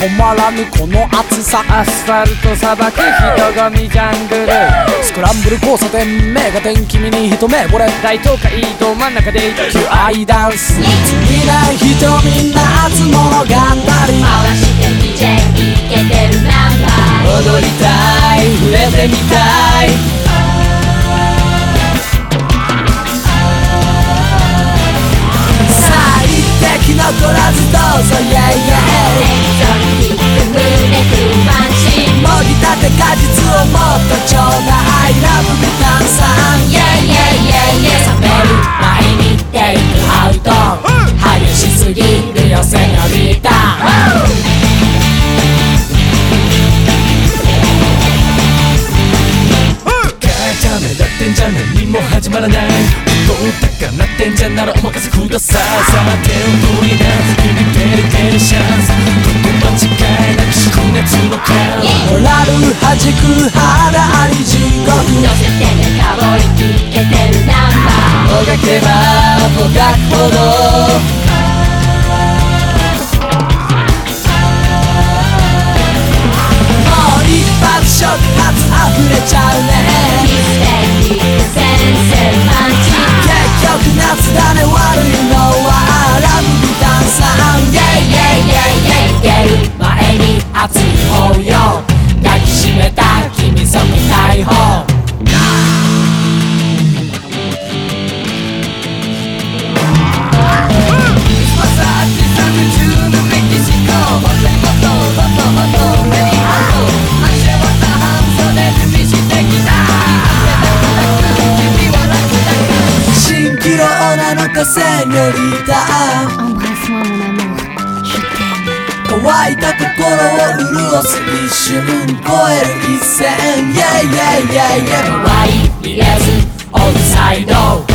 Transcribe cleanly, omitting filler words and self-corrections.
止まらぬこの暑さ。 アスファルト砂漠人混みジャングル、 スクランブル交差点目が点君に一目惚れ、 大東海ど真ん中で求愛ダンス。見ない人みんな集物語り、 回して DJ イケてるナンバー、 踊りたい触れてみたい。最適の取らずどうぞイェイイェイ、 エキゾチック胸くるパンチ、 もぎたて果実をもっとちょうだい。ラブビタンさんイェイイェイイェイイェイ、 冷める前にテイクアウト、激しすぎるよセニョリータ。ダメだってんじゃ何も始まらない、音高鳴ってんじゃならお任せください。さあ手を取りな君ペリペリシャンス、ここ間違いなく灼熱の顔、モラル弾く肌あり地獄、 乗せてねかぼりイケてるナンバー、 もがけばもがくほど触発溢れちゃうね。 ミステイキック先生パンチ、 結局夏だね悪いのはラブビタンさんイェイイェイイェイイェイ、出る前に熱い抱擁、抱きしめた君その解放。セニョリータ、 Embrasse-moi mon amour, je t'aime。 乾いた心を潤す一瞬超える一線、イェイイェイイェイイェイ、可愛い見えずオンサイド